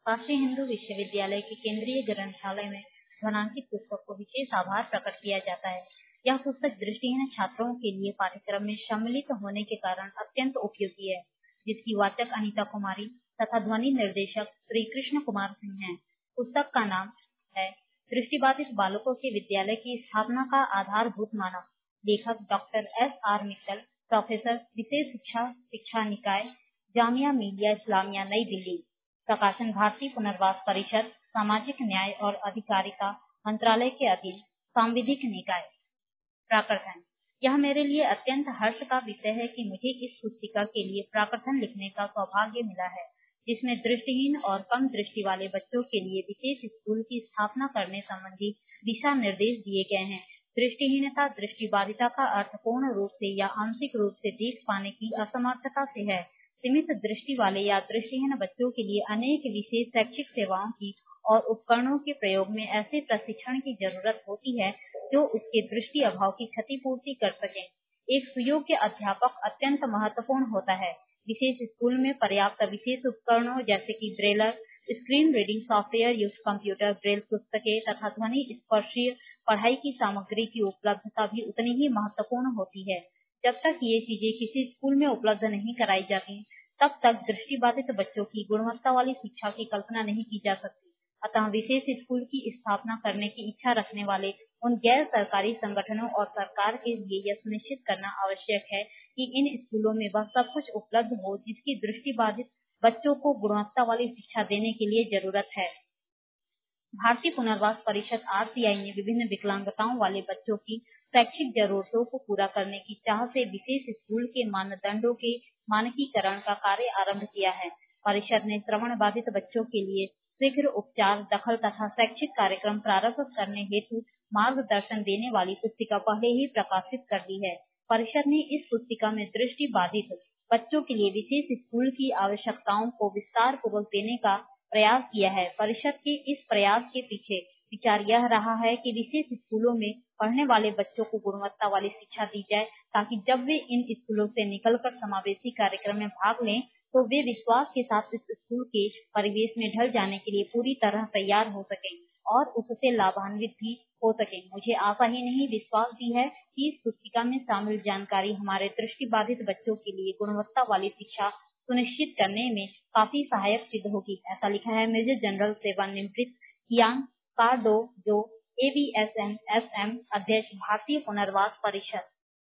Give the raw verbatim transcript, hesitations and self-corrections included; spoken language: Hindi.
काशी हिंदू विश्वविद्यालय के केंद्रीय ग्रंथालय में ध्वनांकित पुस्तक को विशेष आभार प्रकट किया जाता है। यह पुस्तक दृष्टिहीन छात्रों के लिए पाठ्यक्रम में सम्मिलित होने के कारण अत्यंत उपयोगी है, जिसकी वाचक अनीता कुमारी तथा ध्वनि निर्देशक श्री कृष्ण कुमार सिंह हैं। पुस्तक का नाम है दृष्टिबाधित बालकों के विद्यालय की स्थापना का आधारभूत मानव। लेखक doctor S R Mittal, professor विशेष शिक्षा शिक्षा निकाय, जामिया मिलिया इस्लामिया, नई दिल्ली। प्रकाशन भारतीय पुनर्वास परिषद, सामाजिक न्याय और अधिकारिता मंत्रालय के अधीन सांविधिक निकाय। प्राकर्थन। यह मेरे लिए अत्यंत हर्ष का विषय है कि मुझे इस पुस्तिका के लिए प्राकर्थन लिखने का सौभाग्य मिला है, जिसमें दृष्टिहीन और कम दृष्टि वाले बच्चों के लिए विशेष स्कूल की स्थापना करने संबंधी दिशा निर्देश दिए गए हैं। दृष्टिहीनता दृष्टिबाधिता का अर्थ पूर्ण रूप से या आंशिक रूप से देख पाने की असमर्थता से है। सीमित दृष्टि वाले या दृष्टिहीन बच्चों के लिए अनेक विशेष शैक्षिक सेवाओं की और उपकरणों के प्रयोग में ऐसे प्रशिक्षण की जरूरत होती है जो उसके दृष्टि अभाव की क्षतिपूर्ति कर सकें। एक सुयोग्य अध्यापक अत्यंत महत्वपूर्ण होता है। विशेष स्कूल में पर्याप्त विशेष उपकरणों जैसे कि ब्रेलर, स्क्रीन रीडिंग सॉफ्टवेयर युक्त कंप्यूटर, ब्रेल पुस्तकें तथा ध्वनि स्पर्शीय पढ़ाई की सामग्री की उपलब्धता भी उतनी ही महत्वपूर्ण होती है। जब तक ये चीजें किसी स्कूल में उपलब्ध नहीं कराई जाती, तब तक दृष्टिबाधित बच्चों की गुणवत्ता वाली शिक्षा की कल्पना नहीं की जा सकती। अतः विशेष स्कूल की स्थापना करने की इच्छा रखने वाले उन गैर सरकारी संगठनों और सरकार के लिए यह सुनिश्चित करना आवश्यक है कि इन स्कूलों में वह सब कुछ उपलब्ध हो जिसकी दृष्टिबाधित बच्चों को गुणवत्ता वाली शिक्षा देने के लिए जरूरत है। भारतीय पुनर्वास परिषद आर सी आई ने विभिन्न विकलांगताओं वाले बच्चों की शैक्षिक जरूरतों को पूरा करने की चाह से विशेष स्कूल के मानदंडों के मानकीकरण का कार्य आरंभ किया है। परिषद ने श्रवण बाधित बच्चों के लिए शीघ्र उपचार, दखल तथा शैक्षिक कार्यक्रम प्रारंभ करने हेतु मार्गदर्शन देने वाली पुस्तिका पहले ही प्रकाशित कर दी है। परिषद ने इस पुस्तिका में दृष्टि बाधित बच्चों के लिए विशेष स्कूल की आवश्यकताओं को विस्तार पूर्वक देने का प्रयास किया है। परिषद के इस प्रयास के पीछे विचार यह रहा है कि विशेष स्कूलों में पढ़ने वाले बच्चों को गुणवत्ता वाली शिक्षा दी जाए, ताकि जब वे इन स्कूलों से निकलकर समावेशी कार्यक्रम में भाग लें तो वे विश्वास के साथ इस स्कूल के परिवेश में ढल जाने के लिए पूरी तरह तैयार हो सकें और उससे लाभान्वित भी हो सकें। मुझे आशा ही नहीं विश्वास भी है कि इस पुस्तिका में शामिल जानकारी हमारे दृष्टिबाधित बच्चों के लिए गुणवत्ता वाली शिक्षा सुनिश्चित करने में काफी सहायक सिद्ध होगी। ऐसा लिखा है मेजर जनरल सेवानिवृत्त कियान कार्डो, जो A V S M S M अध्यक्ष, भारतीय पुनर्वास परिषद।